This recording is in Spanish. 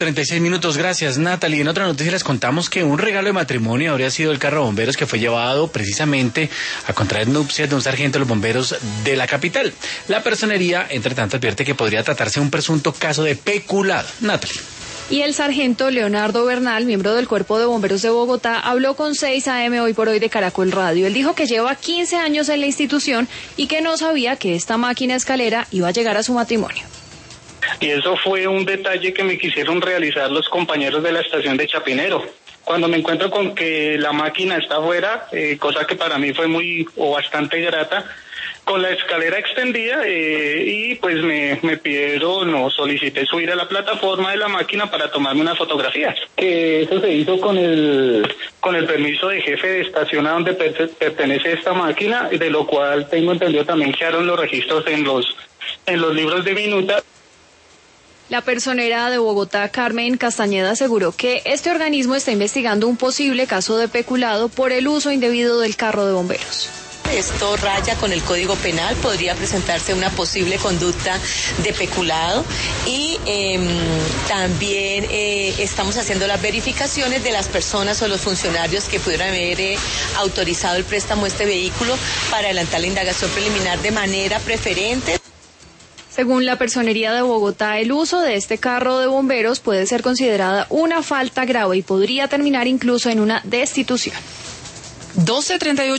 36 minutos, gracias Natalie. En otra noticia les contamos que un regalo de matrimonio habría sido el carro de bomberos que fue llevado precisamente a contraer nupcias de un sargento de los bomberos de la capital. La personería, entre tanto, advierte que podría tratarse de un presunto caso de peculado. Natalie. Y el sargento Leonardo Bernal, miembro del Cuerpo de Bomberos de Bogotá, habló con 6 AM Hoy por Hoy de Caracol Radio. Él dijo que lleva 15 años en la institución y que no sabía que esta máquina escalera iba a llegar a su matrimonio. Y eso fue un detalle que me quisieron realizar los compañeros de la estación de Chapinero. Cuando me encuentro con que la máquina está afuera, cosa que para mí fue bastante grata, con la escalera extendida y pues me pidieron o solicité subir a la plataforma de la máquina para tomarme unas fotografías. Eso se hizo con el permiso de jefe de estación a donde pertenece esta máquina, de lo cual tengo entendido también quedaron los registros en los libros de minuta. La personera de Bogotá, Carmen Castañeda, aseguró que este organismo está investigando un posible caso de peculado por el uso indebido del carro de bomberos. Esto raya con el Código Penal, podría presentarse una posible conducta de peculado y también estamos haciendo las verificaciones de las personas o los funcionarios que pudieran haber autorizado el préstamo de este vehículo para adelantar la indagación preliminar de manera preferente. Según la Personería de Bogotá, el uso de este carro de bomberos puede ser considerada una falta grave y podría terminar incluso en una destitución. 12:38